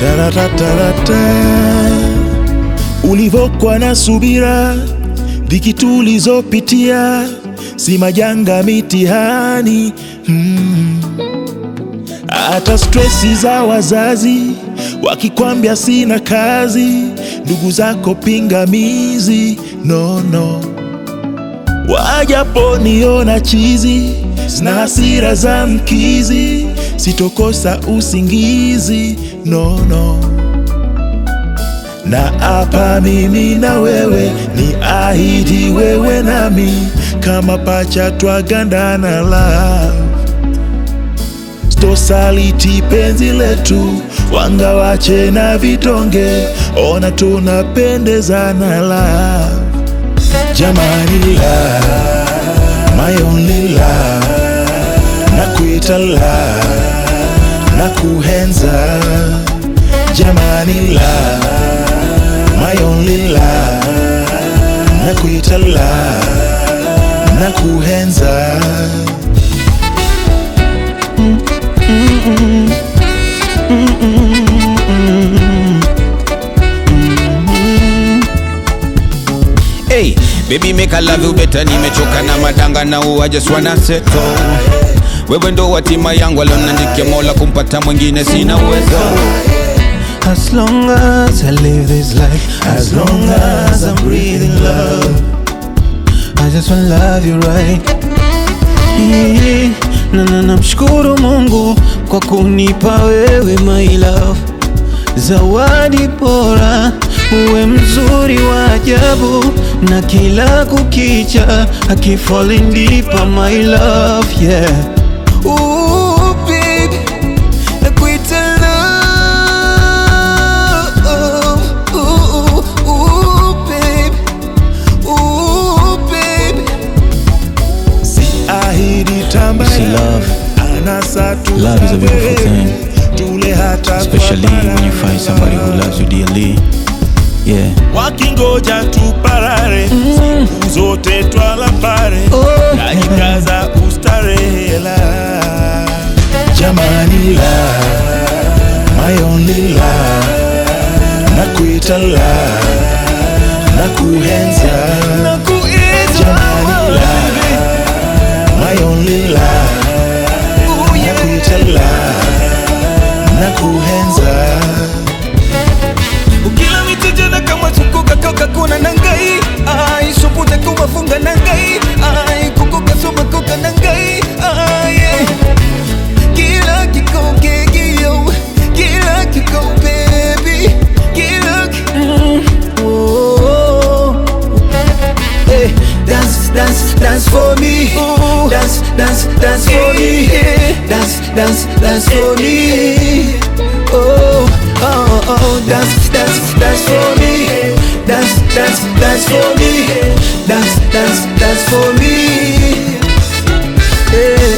Ulivyokuwa na subira, dhiki tulizopitia, si majanga mitihani. Hata stressi za wazazi, wakikwambia sina kazi, ndugu zako pingamizi, no. Wajaponiona chizi, na hasira za mkizi, sitokosa usingizi, no. Na hapa mimi na wewe, ni ahidi wewe nami, kama pacha twagandana love. Stosaliti penzi letu, wanga wache na vitonge, ona tunapendezana love. Jamani love, my only love, nakuita love, nakuhenza. Jamani love, my only love, nakuita love, nakuhenza. Hey, baby make I love you better. Nimechoka na madanga now, I just wanna settle. Wewe ndo watima yangu, alonandike Mola, kumpata mwingine sina uwezo. As long as I live this life, as long as I'm breathing love, I just wanna love you right. Namshukuru Mungu kwa kunipa wewe my love, zawadi bora, uwe mzuri wa ajabu, na kila kukicha I falling deeper my love, yeah. Ooh baby, nakuita love. Ooh baby, ooh baby. Si ahidi tambaya, See, love is a beautiful thing, especially when you find somebody who loves you dearly. Yeah. Wakingoja tuparare, siku zote twala pare, najikaza ustarehela. Jamani love, my only love, nakuita love, nakuhenza. Jamani love, my only love, nakuita love, nakuhenza. Ukila mitijana kama sukuka koka kuna nangai, ai suputa kuma funga nangai, ai kukuka suma kuka nangai, ai yeah. Kila kiko kegio, kila kiko baby, kila oh. Hey, dance for me, dance for me, dance for me, oh. Dance for me, dance for me, dance for me, yeah.